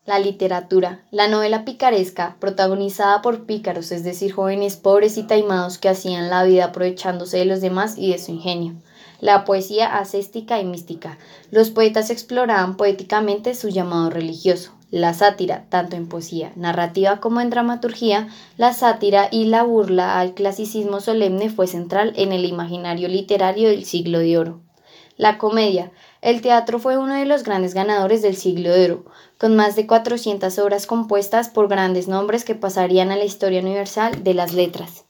La literatura. La novela picaresca, protagonizada por pícaros, es decir, jóvenes pobres y taimados que hacían la vida aprovechándose de los demás y de su ingenio. La poesía ascética y mística. Los poetas exploraban poéticamente su llamado religioso. La sátira, tanto en poesía narrativa como en dramaturgia, la sátira y la burla al clasicismo solemne fue central en el imaginario literario del siglo de oro. La comedia. El teatro fue uno de los grandes ganadores del siglo de oro, con más de 400 obras compuestas por grandes nombres que pasarían a la historia universal de las letras.